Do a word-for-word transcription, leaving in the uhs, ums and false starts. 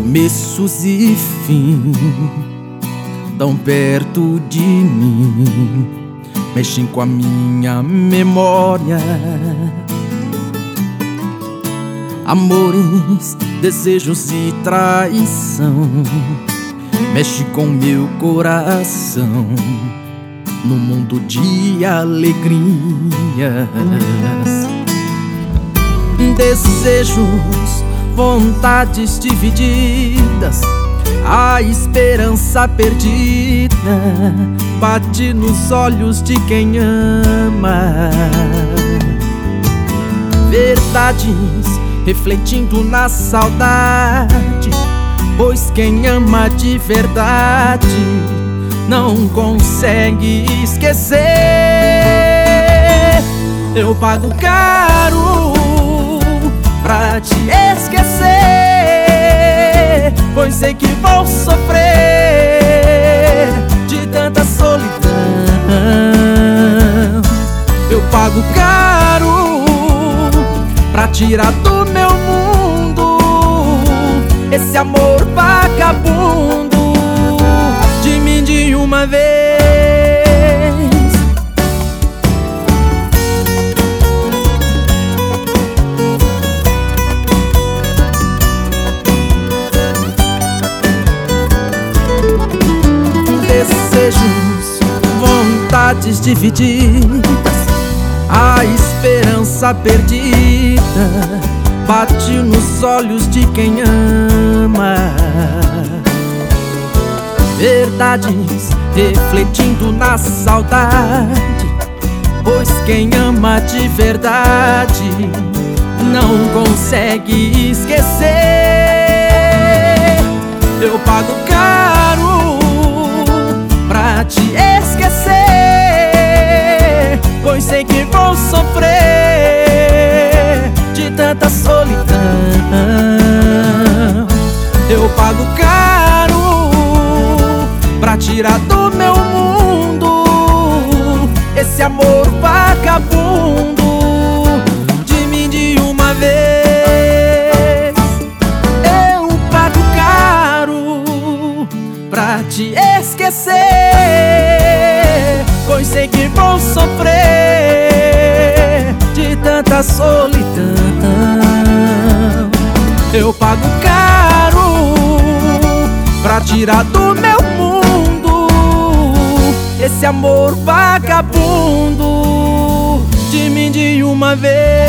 Começos e fim, tão perto de mim, mexem com a minha memória. Amores, desejos e traição, mexe com meu coração, no mundo de alegrias. Desejos, vontades divididas, a esperança perdida bate nos olhos de quem ama. Verdades refletindo na saudade, pois quem ama de verdade não consegue esquecer. Eu pago caro pra te esquecer, pois sei que vou sofrer de tanta solidão. Eu pago caro pra tirar do meu mundo esse amor vagabundo de mim de uma vez. Desejos, vontades divididas, a esperança perdida bate nos olhos de quem ama. Verdades refletindo na saudade, pois quem ama de verdade não consegue esquecer. Eu pago caro pra te esquecer, pois sei que vou sofrer de tanta solidão. Eu pago caro pra tirar do meu mundo esse amor vagabundo de mim de uma vez. Eu pago caro pra te esquecer, pois sei que vou sofrer de tanta solidão. Eu pago caro pra tirar do meu mundo esse amor vagabundo de mim de uma vez.